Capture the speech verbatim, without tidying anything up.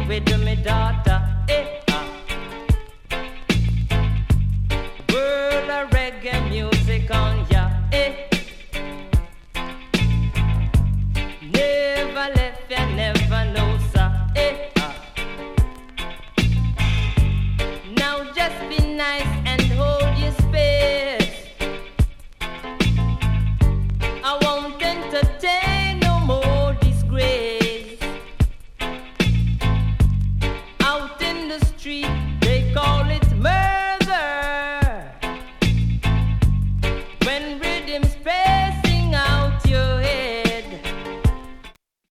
with my daughter. Eh, ah. World of reggae music on ya. Eh. Never left ya, never know, sir. Eh, ah. Now just be nice and hold your space. I won't entertain no more disgrace. Out in the street, they call it murder. When rhythms play